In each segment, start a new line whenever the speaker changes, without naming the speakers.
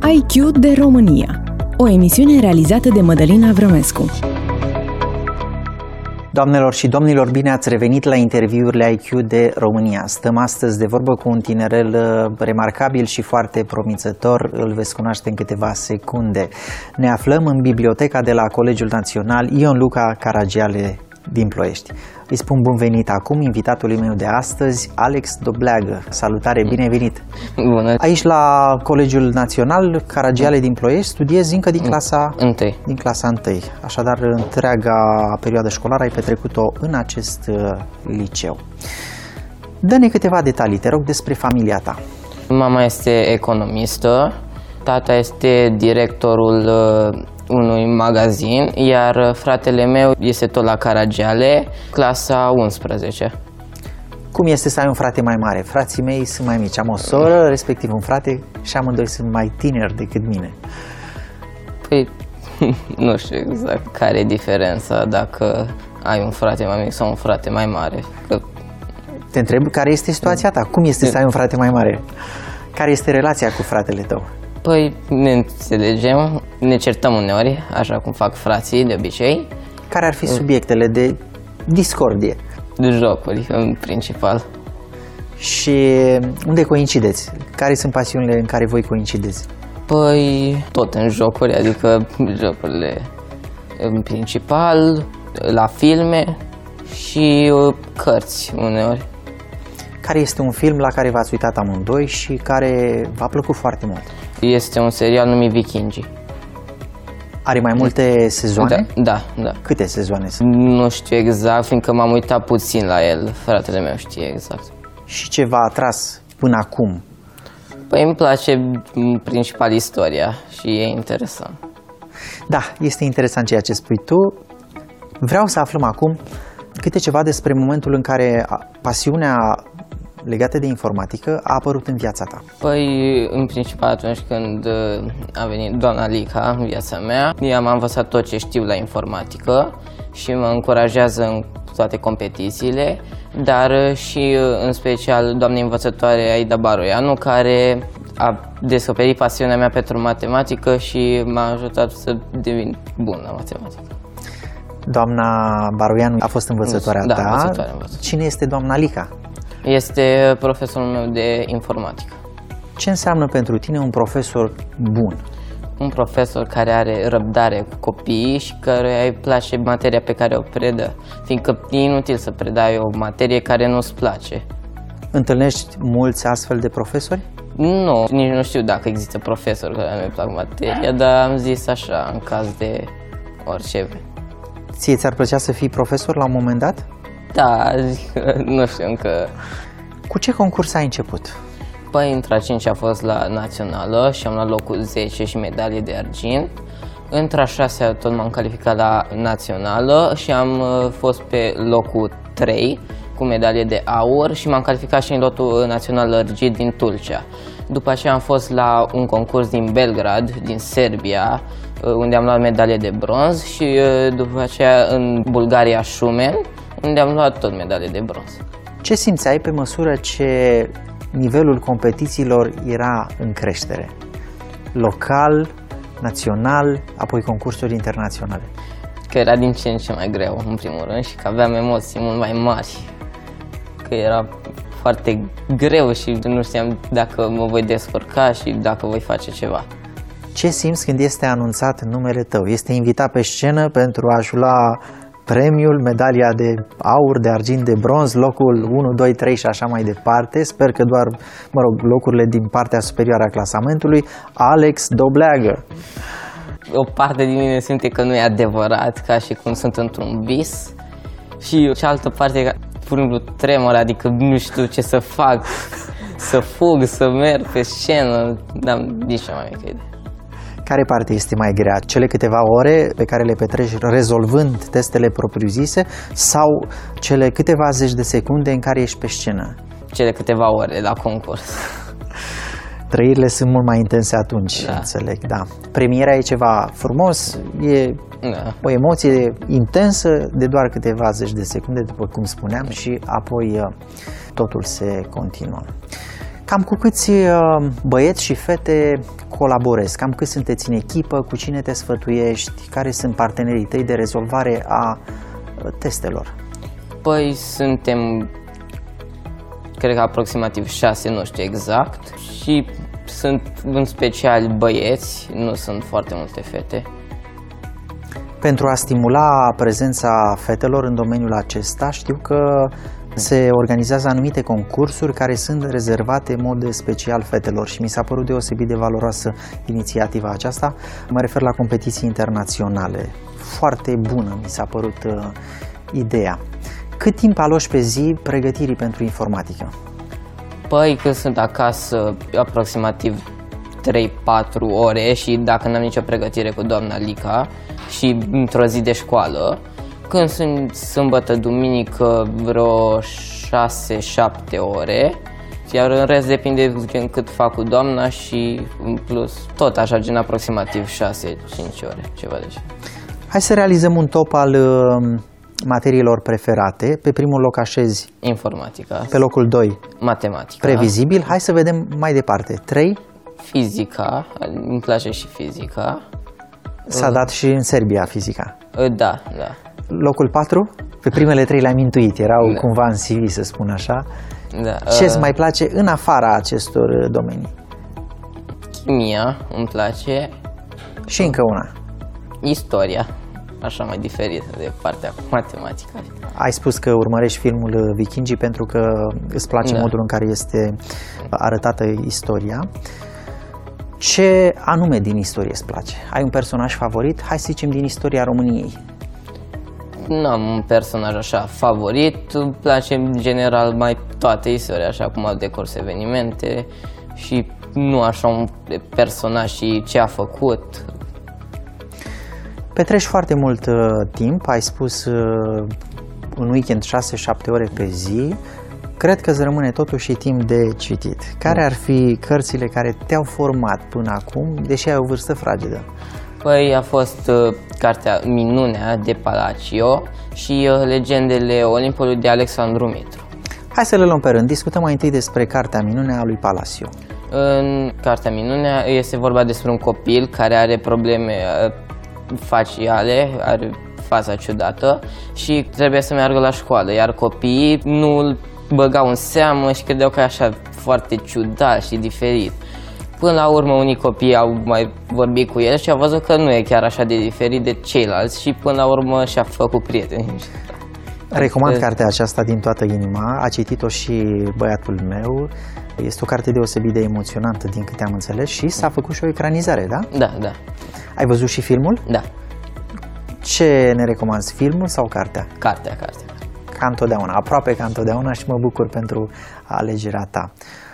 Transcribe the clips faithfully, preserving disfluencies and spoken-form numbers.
I Q de România, o emisiune realizată de Mădălina Vrămescu.
Doamnelor și domnilor, bine ați revenit la interviurile I Q de România. Stăm astăzi de vorbă cu un tinerel remarcabil și foarte promițător, îl veți cunoaște în câteva secunde. Ne aflăm în biblioteca de la Colegiul Național Ion Luca Caragiale din Ploiești. Îi spun bun venit acum invitatului meu de astăzi, Alex Dobleagă. Salutare, bine venit!
Bună!
Aici la Colegiul Național Caragiale din Ploiești studiezi încă din clasa
întâi.
Din clasa întâi. Așadar, întreaga perioadă școlară ai petrecut-o în acest uh, liceu. Dă-ne câteva detalii, te rog, despre familia ta.
Mama este economistă, tata este directorul uh, unui magazin, iar fratele meu este tot la Caragiale, clasa unsprezece.
Cum este să ai un frate mai mare? Frații mei sunt mai mici. Am o soră, respectiv un frate, și amândoi sunt mai tineri decât mine.
Păi, nu știu exact care e diferența dacă ai un frate mai mic sau un frate mai mare. Că...
Te întreb care este situația ta? Cum este să ai un frate mai mare? Care este relația cu fratele tău?
Păi, ne înțelegem, ne certăm uneori, așa cum fac frații de obicei.
Care ar fi subiectele de discordie?
De jocuri, în principal.
Și unde coincideți? Care sunt pasiunile în care voi coincideți?
Păi, tot în jocuri, adică jocurile în principal, la filme și cărți uneori.
Care este un film la care v-ați uitat amândoi și care v-a plăcut foarte mult?
Este un serial numit Vikingii.
Are mai multe sezoane?
Da, da, da.
Câte sezoane sunt?
Nu știu exact, fiindcă m-am uitat puțin la el. Fratele meu știe exact.
Și ce v-a atras până acum?
Păi îmi place în principal istoria și e interesant.
Da, este interesant ceea ce spui tu. Vreau să aflăm acum câte ceva despre momentul în care pasiunea legată de informatică a apărut în viața ta.
Păi, în principal atunci când a venit doamna Lica în viața mea, ea m-a învățat tot ce știu la informatică și mă încurajează în toate competițiile, dar și în special doamna învățătoare Aida Baroianu, care a descoperit pasiunea mea pentru matematică și m-a ajutat să devin bun la matematică.
Doamna Baroianu a fost învățătoarea
da,
ta.
Învățătoare, învățătoare.
Cine este doamna Lica?
Este profesorul meu de informatică.
Ce înseamnă pentru tine un profesor bun?
Un profesor care are răbdare cu copiii și care îi place materia pe care o predă, fiindcă e inutil să predai o materie care nu-ți place.
Întâlnești mulți astfel de profesori?
Nu, nici nu știu dacă există profesori care nu-i plac materia, dar am zis așa, în caz de orice.
Ție ți-ar plăcea să fii profesor la un moment dat?
Da, nu știu încă.
Cu ce concurs ai început?
Păi, între a cincea a fost la națională și am luat locul zece și medalie de argint. Între a șasea tot m-am calificat la națională și am fost pe locul trei cu medalie de aur și m-am calificat și în lotul național argint din Tulcea. După aceea am fost la un concurs din Belgrad, din Serbia, unde am luat medalie de bronz și după aceea în Bulgaria Șumen, unde am luat tot medalie de bronz.
Ce simțeai pe măsură ce nivelul competițiilor era în creștere? Local, național, apoi concursuri internaționale.
Că era din ce în ce mai greu, în primul rând, și că aveam emoții mult mai mari. Că era foarte greu și nu știam dacă mă voi descurca și dacă voi face ceva.
Ce simți când este anunțat numele tău? Este invitat pe scenă pentru a-și lua premiul, medalia de aur, de argint, de bronz, locul unu, doi, trei și așa mai departe. Sper că doar, mă rog, locurile din partea superioară a clasamentului. Alex Dobleagă.
O parte din mine simte că nu e adevărat, ca și cum sunt într-un vis. Și cealaltă parte, pur și simplu, tremur, adică nu știu ce să fac, să fug, să merg pe scenă, n-am nici cea mai mică idee.
Care parte este mai grea? Cele câteva ore pe care le petreci rezolvând testele propriu-zise sau cele câteva zeci de secunde în care ești pe scenă?
Cele câteva ore la concurs.
Trăirile sunt mult mai intense atunci,
da.
Înțeleg, da. Premiera e ceva frumos, e
da.
o emoție intensă de doar câteva zeci de secunde, după cum spuneam, și apoi totul se continuă. Cam cu câți băieți și fete colaborezi? Cam cât sunteți în echipă? Cu cine te sfătuiești? Care sunt partenerii tăi de rezolvare a testelor?
Păi suntem, cred că aproximativ șase, nu știu exact, și sunt în special băieți, nu sunt foarte multe fete.
Pentru a stimula prezența fetelor în domeniul acesta, știu că se organizează anumite concursuri care sunt rezervate în mod special fetelor și mi s-a părut deosebit de valoroasă inițiativa aceasta. Mă refer la competiții internaționale. Foarte bună mi s-a părut uh, ideea. Cât timp aloci pe zi pregătirii pentru informatică?
Păi când sunt acasă aproximativ trei patru ore și dacă n-am nicio pregătire cu doamna Lica și într-o zi de școală, când sunt sâmbătă, duminică, vreo șase șapte ore, iar în rest depinde gen cât fac cu doamna și în plus tot așa, gen aproximativ șase cinci ore, ceva de genul.
Hai să realizăm un top al uh, materiilor preferate. Pe primul loc așezi
informatica.
Pe locul doi
matematica.
Previzibil. Hai să vedem mai departe. trei
Fizica, îmi place și fizica.
S-a dat și în Serbia fizica.
Da, da.
Locul patru? Pe primele trei le-am intuit, erau da. Cumva în C V, să spun așa.
Da.
Ce îți mai place în afara acestor domenii?
Chimia îmi place.
Și încă una.
Istoria, așa mai diferită de partea cu matematica.
Ai spus că urmărești filmul Vikingii pentru că îți place da. Modul în care este arătată istoria. Ce anume din istorie îți place? Ai un personaj favorit? Hai să zicem din istoria României.
Nu am un personaj așa favorit, îmi place în general mai toate istoria, așa cum au decurs evenimente și nu așa un personaj și ce a făcut.
Petreci foarte mult uh, timp, ai spus uh, un weekend șase șapte ore pe zi. Cred că îți rămâne totuși timp de citit. Care ar fi cărțile care te-au format până acum, deși ai o vârstă fragedă?
Păi a fost uh, cartea Minunea de Palacio și uh, Legendele Olimpului de Alexandru Mitru.
Hai să le luăm pe rând. Discutăm mai întâi despre cartea Minunea a lui Palacio.
În cartea Minunea este vorba despre un copil care are probleme uh, faciale, are fața ciudată și trebuie să meargă la școală, iar copiii nu îl băgau în seamă și credeau că e așa foarte ciudat și diferit. Până la urmă unii copii au mai vorbit cu el și au văzut că nu e chiar așa de diferit de ceilalți și până la urmă și-a făcut prieteni.
Recomand cartea aceasta din toată inima, a citit-o și băiatul meu. Este o carte deosebit de emoționantă din câte am înțeles și s-a făcut și o ecranizare, da?
Da, da.
Ai văzut și filmul?
Da.
Ce ne recomanzi, filmul sau cartea?
Cartea, cartea.
Ca întotdeauna, aproape ca întotdeauna și mă bucur pentru alegerea ta.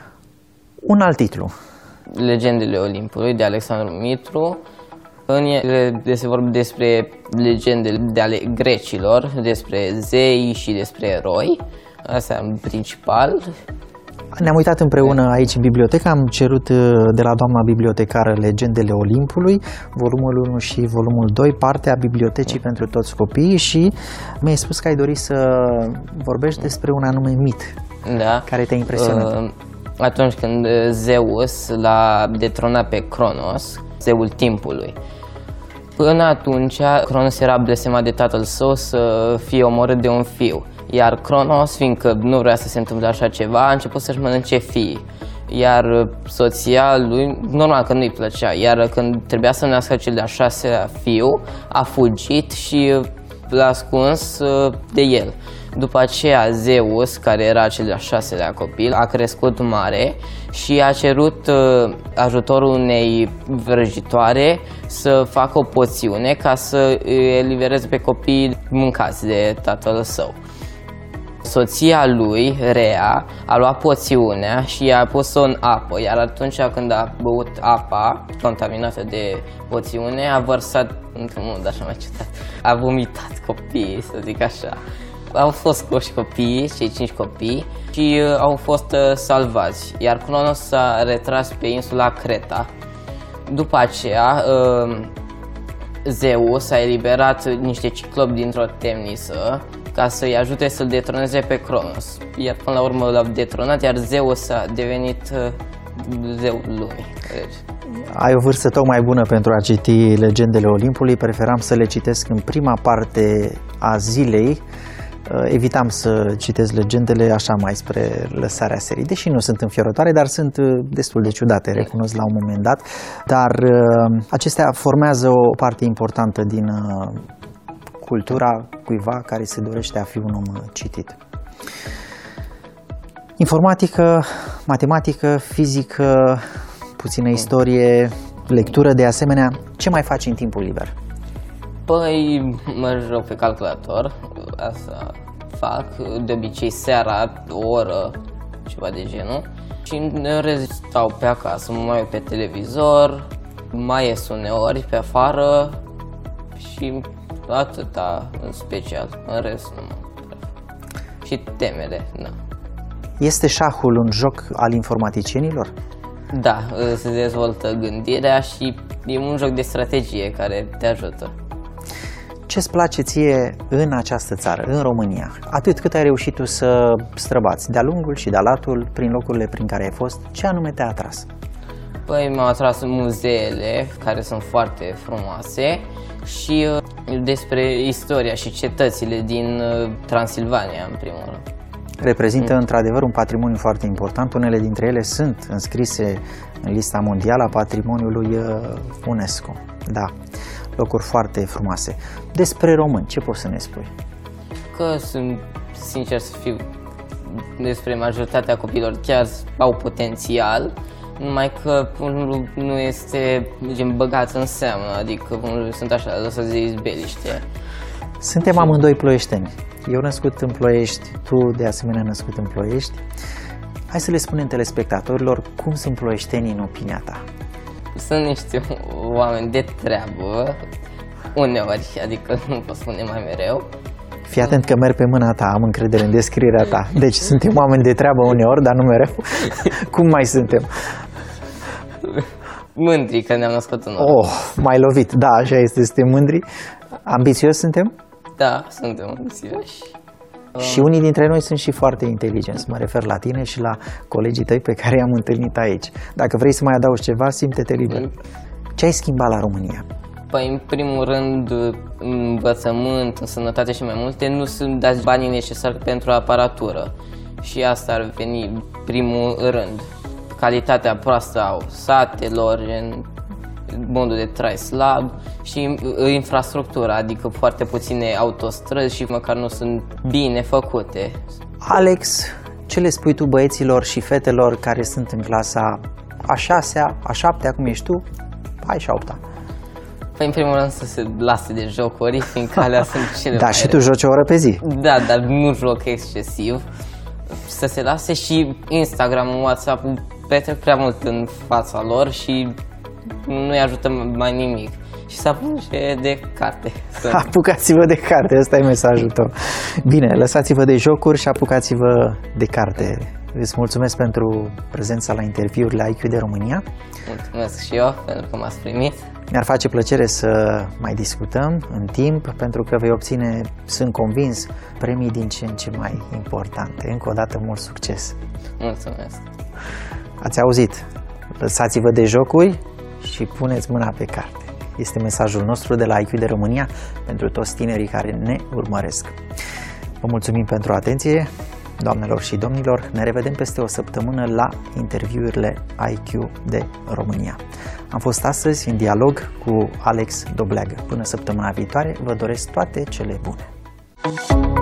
Un alt titlu.
Legendele Olimpului de Alexandru Mitru. În ele se vorbește despre legendele de ale grecilor, despre zei și despre eroi. Asta în principal.
Ne-am uitat împreună aici în bibliotecă, am cerut de la doamna bibliotecară Legendele Olimpului, volumul unu și volumul doi, partea bibliotecii mm. pentru toți copiii și mi-ai spus că ai dorit să vorbești despre un anume mit
da.
Care te-a impresionat.
Uh, atunci când Zeus l-a detronat pe Cronos, zeul timpului. Până atunci, Cronos era blestemat de tatăl său să fie omorât de un fiu. Iar Cronos, fiindcă nu vrea să se întâmple așa ceva, a început să-și mănânce fiii. Iar soția lui, normal că nu-i plăcea, iar când trebuia să nască cel de-al șaselea fiu, a fugit și l-a ascuns de el. După aceea, Zeus, care era cel de-al șaselea copil, a crescut mare și a cerut ajutorul unei vrăjitoare să facă o poțiune ca să elibereze pe copii mâncați de tatăl său. Soția lui, Rea, a luat poțiunea și i-a pus-o în apă, iar atunci când a băut apa contaminată de poțiune, a vărsat într-un mod așa mai ciudat. A vomitat copiii, să zic așa. Au fost scoși copiii, cei cinci copii, și uh, au fost uh, salvați, iar Cronos s-a retras pe insula Creta. După aceea, uh, Zeus a eliberat niște ciclopi dintr-o temnisă ca să-i ajute să-l detroneze pe Cronos. Iar până la urmă l-a detronat, iar Zeus a devenit zeul lumii.
Ai o vârstă tocmai bună pentru a citi legendele Olimpului. Preferam să le citesc în prima parte a zilei. Evitam să citesc legendele așa mai spre lăsarea serii, deși nu sunt înfiorătoare, dar sunt destul de ciudate, recunosc la un moment dat. Dar acestea formează o parte importantă din cultura cuiva care se dorește a fi un om citit. Informatică, matematică, fizică, puțină istorie, lectură de asemenea. Ce mai faci în timpul liber?
Păi mă joc pe calculator, asta fac, de obicei seara, o oră, ceva de genul. Și în rest stau pe acasă, mă mai uit pe televizor, mai ies uneori pe afară și atâta în special, în rest nu mă prefer. Și temele, da.
Este șahul un joc al informaticienilor?
Da, se dezvoltă gândirea și e un joc de strategie care te ajută.
Ce-ți place ție în această țară, în România? Atât cât ai reușit tu să străbați de-a lungul și de-a latul, prin locurile prin care ai fost, ce anume te-a atras?
Păi m-au atras muzeele, care sunt foarte frumoase, și despre istoria și cetățile din Transilvania, în primul rând.
Reprezintă mm. într-adevăr un patrimoniu foarte important. Unele dintre ele sunt înscrise în lista mondială a patrimoniului UNESCO. Da, locuri foarte frumoase. Despre români, ce poți să ne spui?
Că sunt, sincer să fiu, despre majoritatea copiilor chiar au potențial, numai că unul nu este gen, băgat în seamă, adică unul sunt așa, lăsați de izbeliște.
Suntem amândoi ploieșteni. Eu născut în Ploiești, tu de asemenea născut în Ploiești. Hai să le spunem telespectatorilor cum sunt ploieștenii în opinia ta.
Sunt niște oameni de treabă, uneori, adică nu pot spune mai mereu.
Fii atent că merg pe mâna ta, am încredere în descrierea ta. Deci suntem oameni de treabă uneori, dar nu mereu. Cum mai suntem?
Mândri că ne-am născut în oraș.
Oh, m-ai lovit. Da, așa este, suntem mândri. Ambițios suntem?
Da, suntem ambițioși.
Și unii dintre noi sunt și foarte inteligenți. Mă refer la tine și la colegii tăi pe care i-am întâlnit aici. Dacă vrei să mai adaugi ceva, simte-te liber. Ce ai schimbat la România?
Păi, în primul rând, în învățământ, în sănătate și mai multe, nu sunt dați banii necesari pentru aparatură. Și asta ar veni primul rând. Calitatea proastă a satelor, în modul de trai slab și infrastructura, adică foarte puține autostrăzi și măcar nu sunt bine făcute.
Alex, ce le spui tu băieților și fetelor care sunt în clasa a șasea, a șaptea, cum ești tu, hai și a opta?
Păi, în primul rând să se lase de jocuri, fiindcă alea sunt cele
da,
mai
și tu joci o oră pe zi.
Da, dar nu joc excesiv. Să se lase și Instagram-ul, WhatsApp-ul, petrec prea mult în fața lor și nu-i ajută mai nimic. Și să apuce de carte.
Apucați-vă de carte, ăsta e mesajul tău. Bine, lăsați-vă de jocuri și apucați-vă de carte. Îți mulțumesc pentru prezența la interviurile I Q de România.
Mulțumesc și eu pentru că m-ați primit.
Mi-ar face plăcere să mai discutăm în timp, pentru că vei obține, sunt convins, premii din ce în ce mai importante. Încă o dată, mult succes!
Mulțumesc!
Ați auzit? Lăsați-vă de jocuri și puneți mâna pe carte. Este mesajul nostru de la I Q de România pentru toți tinerii care ne urmăresc. Vă mulțumim pentru atenție, doamnelor și domnilor. Ne revedem peste o săptămână la interviurile I Q de România. Am fost astăzi în dialog cu Alex Dobleagă. Până săptămâna viitoare, vă doresc toate cele bune!